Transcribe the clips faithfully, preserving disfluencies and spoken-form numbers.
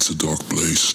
It's a dark place.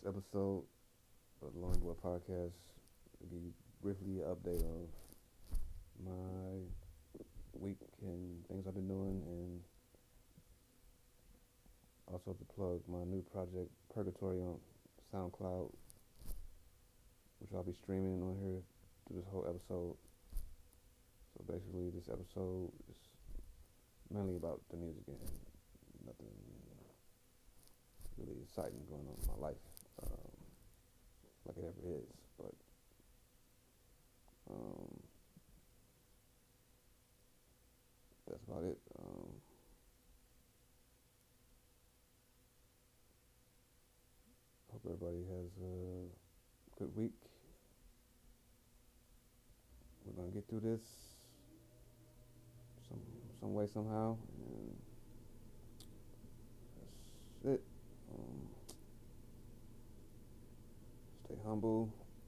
this episode of the Long Boy Podcast. I'll give you briefly an update of my week and things I've been doing, and also to plug my new project, Purgatory, on SoundCloud, which I'll be streaming on here through this whole episode. So basically, this episode is mainly about the music and nothing really exciting going on in my life, um, like it ever is. But um, that's about it. Um, hope everybody has a good week. We're gonna get through this some some way somehow, and that's it. Um, stay humble.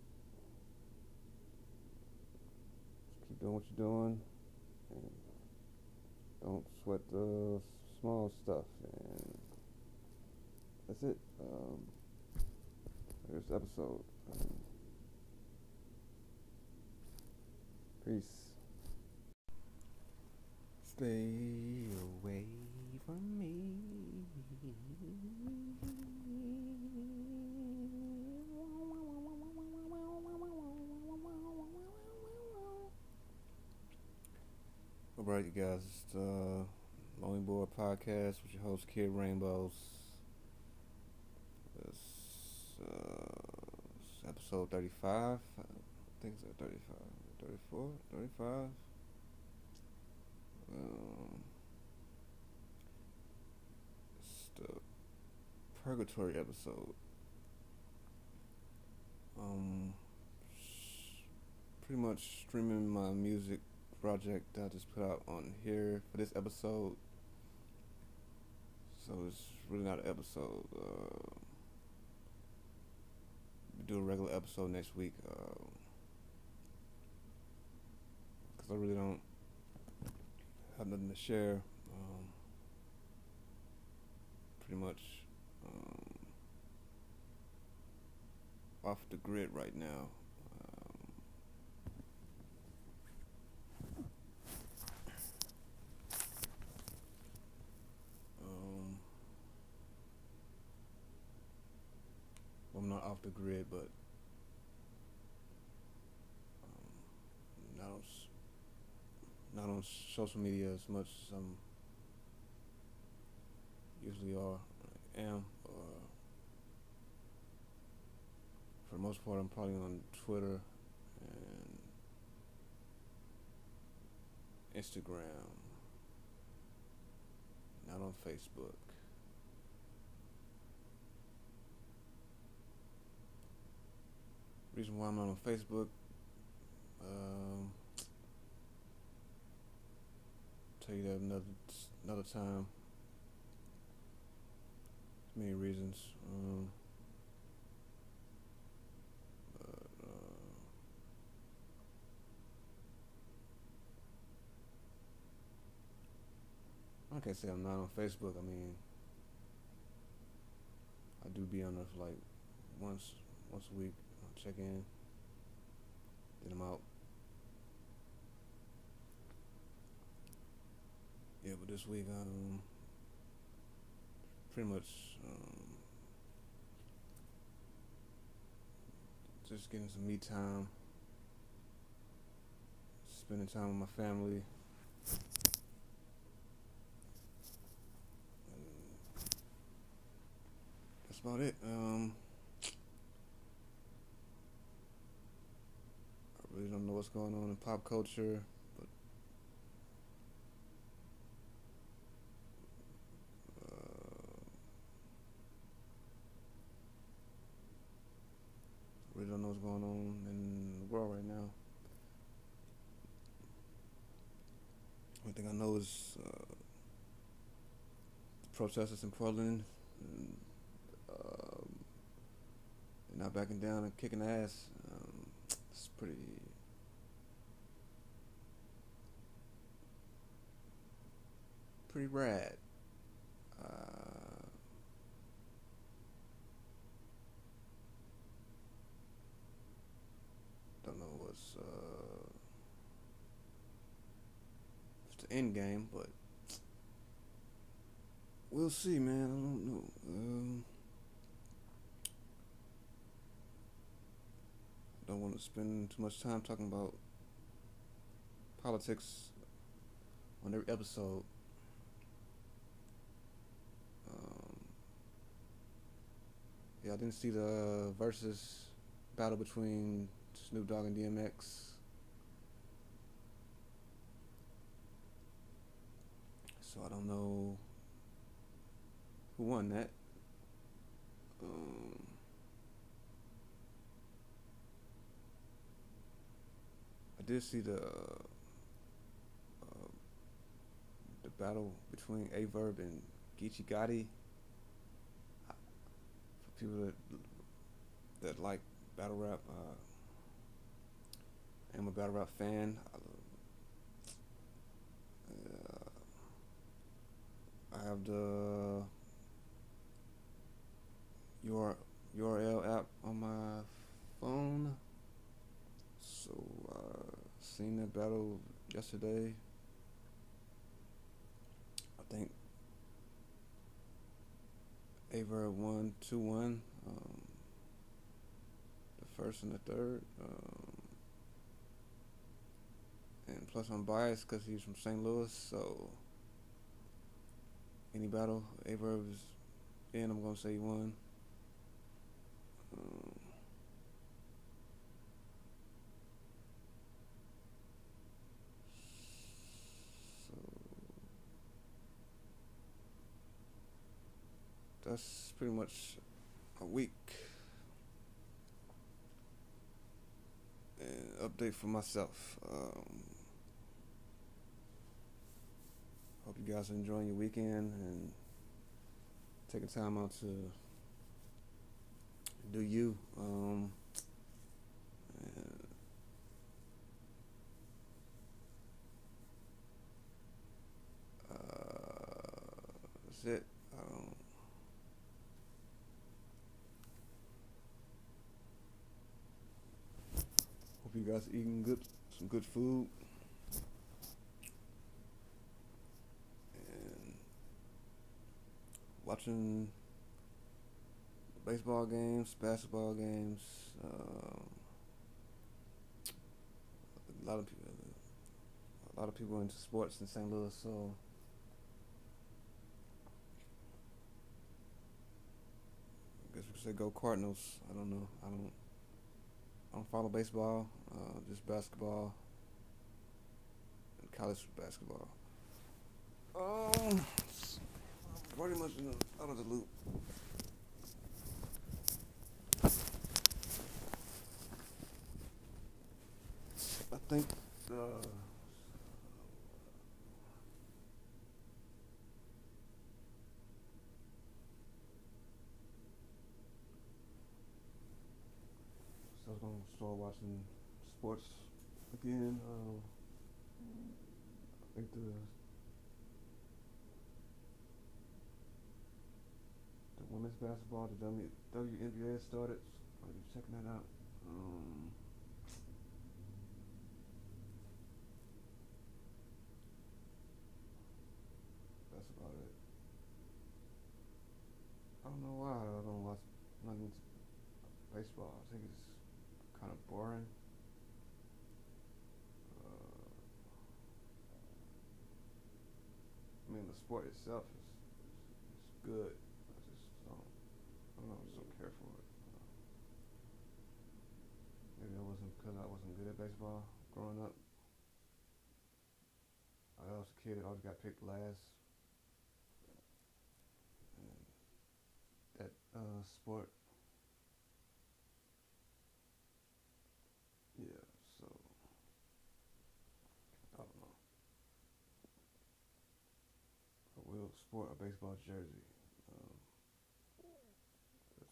Just keep doing what you're doing, and don't sweat the small stuff. And that's it. Um, there's the episode. Um, peace. Stay away from me. Alright, you guys, it's the Lonely Boy Podcast with your host, Kid Rainbows. It's, uh, it's episode thirty-five. I think it's thirty-five, thirty-four, thirty-five. Um, it's the Purgatory episode. Um, pretty much streaming my music project that I just put out on here for this episode. So it's really not an episode. Uh, we do a regular episode next week. Uh, Cause I really don't have nothing to share. Um, pretty much um, off the grid right now. Um, um, well, I'm not off the grid, but um, not on not on social media as much as I'm usually are am. Or for the most part, I'm probably on Twitter and Instagram, not on Facebook. Reason why I'm not on Facebook, um, tell you that another another time. Many reasons. Um, but, uh, I can't say I'm not on Facebook. I mean, I do be on there for like once once a week. I'll check in. Then I'm out. Yeah, but this week, um, pretty much, um, just getting some me time, spending time with my family. And that's about it. Um, I really don't know what's going on in pop culture, but uh, I really don't know what's going on in the world right now. One thing I know is uh, the protesters in Portland, and, um, they're not backing down and kicking ass. Um, it's pretty, pretty rad. Uh, end game, but we'll see, man. I don't know. Um, don't want to spend too much time talking about politics on every episode. Um, yeah, I didn't see the versus battle between Snoop Dogg and D M X. So I don't know who won that. Um, I did see the uh, the battle between Averb and Geechee Gotti. For people that that like battle rap, uh, I'm a battle rap fan. I, uh, I have the U R L app on my phone, so uh, seen that battle yesterday. I think Averb won two one. Um, the first and the third. Um, and plus, I'm biased because he's from Saint Louis, so any battle Averb is in, I'm gonna say he won. Um, so that's pretty much a week. And update for myself. Um, hope you guys are enjoying your weekend and taking time out to do you. Um, and uh, that's it. Um, hope you guys are eating good, some good food, and watching baseball games, basketball games. Um, a lot of people, a lot of people into sports in Saint Louis, so I guess we could say go Cardinals. I don't know. I don't. I don't follow baseball. Uh, just basketball and college basketball. Um, pretty much you know, out of the loop. I think. Uh, So I was gonna start watching sports again. Um, I think the the women's basketball, the W W N B A started. I'll be checking that out. Um, that's about it. I don't know why I don't watch nothing baseball. I think it's kind of boring. Uh, I mean, the sport itself is, is, is good. I just don't, I don't know, I just don't care for it. Uh, maybe it wasn't because I wasn't good at baseball growing up. I was a kid, I always got picked last. And that uh, sport, yeah, so, I don't know. I will sport a baseball jersey. Um, that's,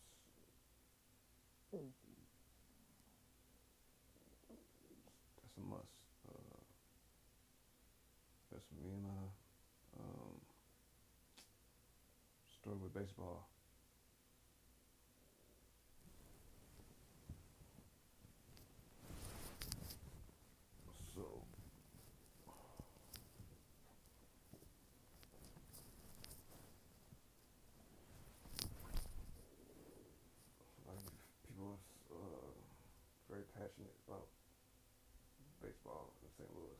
that's a must. Uh, that's me and my um, story with baseball. So baseball in Saint Louis,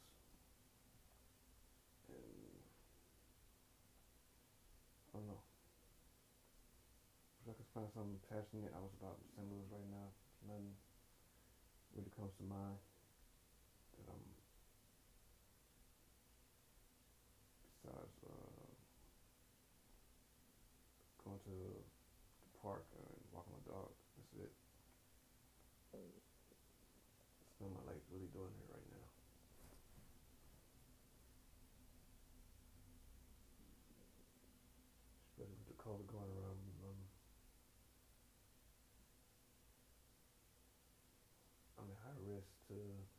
and I don't know. If I could find something passionate I was about in Saint Louis right now, nothing really comes to mind that I'm besides uh, going to the park and walking my dog. That's it. That's not my life really doing here right now. Especially with the COVID going around. Um, I'm at high risk to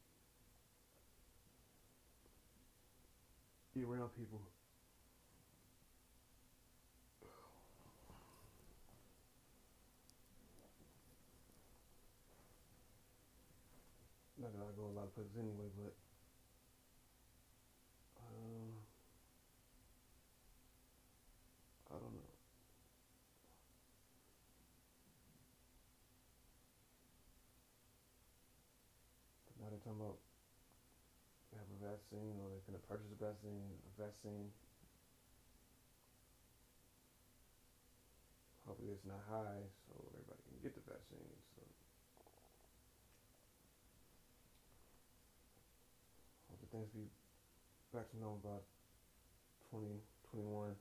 be around people. Not that I go a lot of places anyway, but uh, I don't know. Now they're talking about they have a vaccine or they're gonna purchase a vaccine. A vaccine. Hopefully it's not high, so everybody can get the vaccine. So hopefully things be back to normal by twenty twenty-one.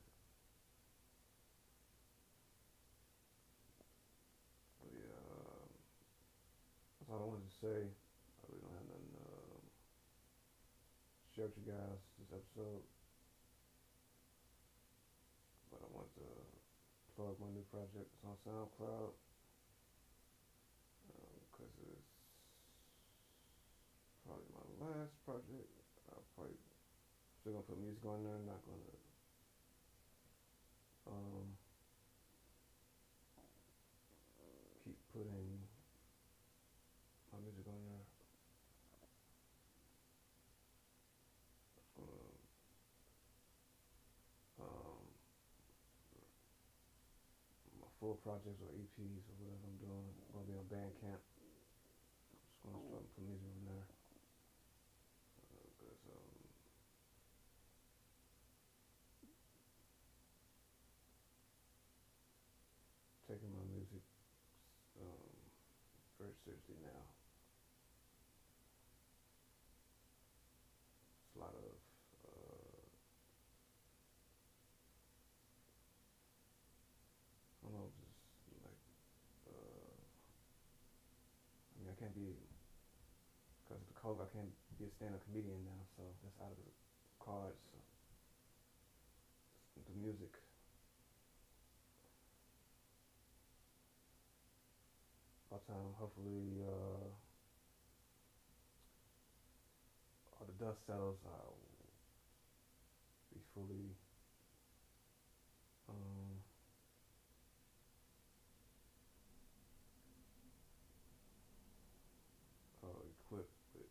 But yeah, uh, that's all I wanted to say. I really don't have nothing to uh, share with you guys this episode, but I want to plug my new project. It's on SoundCloud because um, it's probably my last project. I'll probably still gonna put music on there. Not gonna um, keep putting my music on there. It's gonna um, my full projects or E Ps or whatever I'm doing. I'm gonna be on Bandcamp. I'm just gonna start putting music on there because uh, um, taking my music um, very seriously now. It's a lot of uh, I don't know, just like uh, I mean, I can't be because of the COVID. I can't be a stand-up comedian now, so that's out of the cards. So the music, by the time hopefully uh, all the dust settles, I'll be fully um, uh, equipped with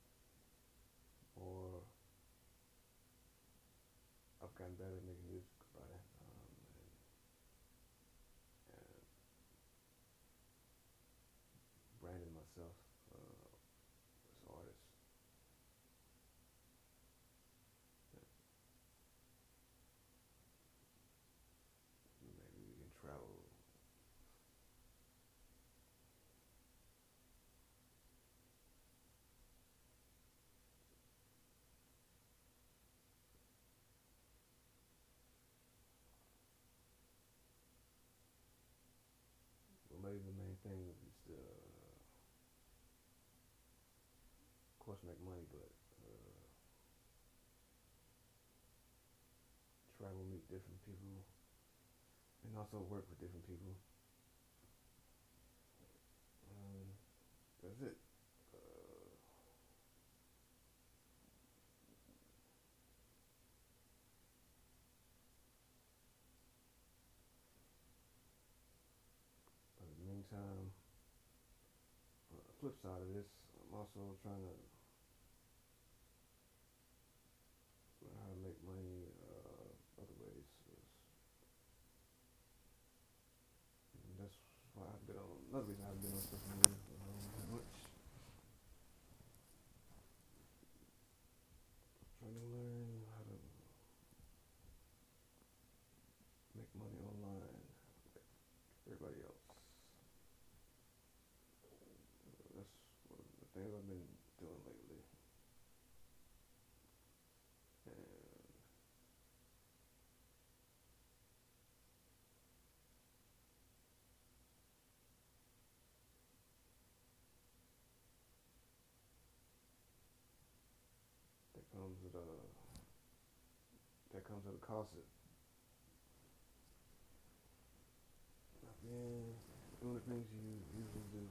more. I've gotten better at making music by that, um, and, and branding myself uh, as an artist. And maybe we can travel. Well, maybe the main thing would be still, uh, of course, make money, but uh, travel, meet different people, and also work with different people. Um, that's it. Uh, but in the meantime, uh, flip side of this, I'm also trying to learn how to make money uh, other ways. And that's why I've been on. Another reason I've been on social media um, that much. costs it. Not being doing the things you usually do,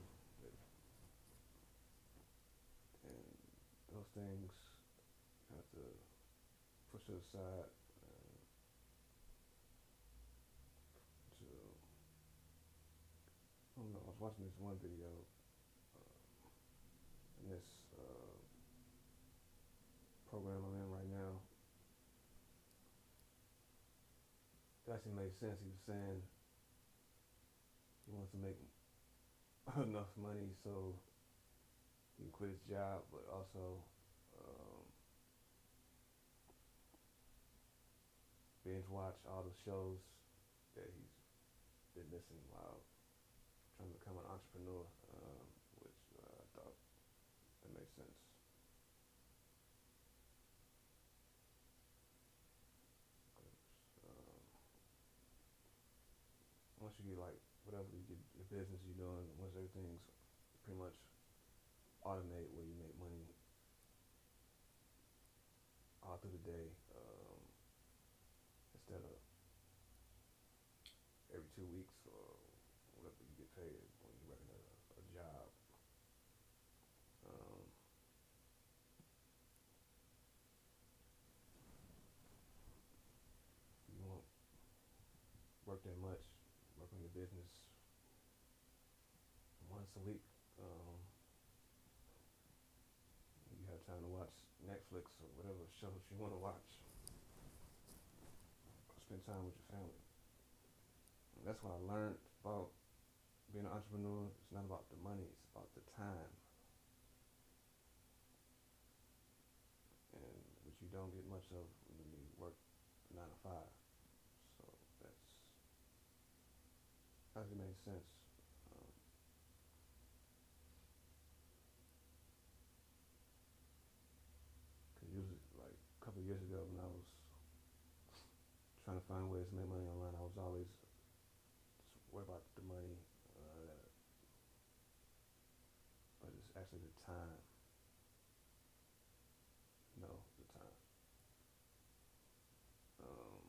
and those things you have to push it aside uh, to. I don't know. I was watching this one video, uh, in this uh, program I'm in right now. It actually made sense. He was saying he wants to make enough money so he can quit his job, but also um, binge watch all the shows that he's been missing while trying to become an entrepreneur, um, which uh, I thought that made sense. Um, once you get like whatever you get your business you're doing, once everything's pretty much automate where you make money all through the day, um, instead of every two weeks or whatever you get paid when you're working at a, a job. Um, you won't work that much, work on your business once a week. Um, you have time to watch Netflix or whatever shows you want to watch, or spend time with your family. And that's what I learned about being an entrepreneur. It's not about the money, it's about the time. And which you don't get much of when you work nine to five. So that's actually makes sense. Um, Cause usually, like a couple of years ago, when I was trying to find ways to make money online, I was always just worried about the money, uh, but it's actually the time. No, the time. Um,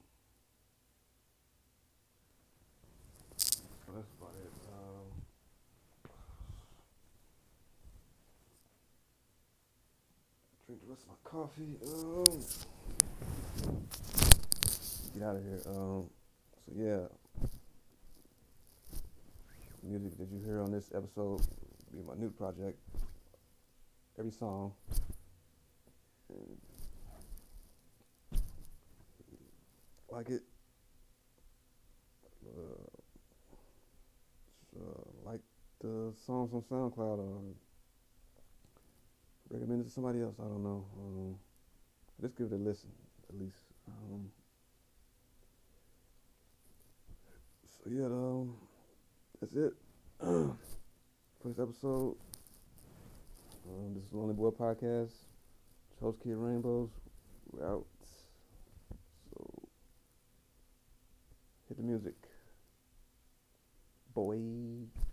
so that's about it. Um, drink the rest of my coffee. Um, get out of here. Um, so yeah, music that you hear on this episode will be my new project. Every song, and like it, uh, uh, like the songs on SoundCloud, or recommend it to somebody else. I don't know. Um, just give it a listen, at least. Um, so yeah, um, that's it. First episode. Um, this is Lonely Boy Podcast. Host Kid Rainbows. We're out. So hit the music, boy.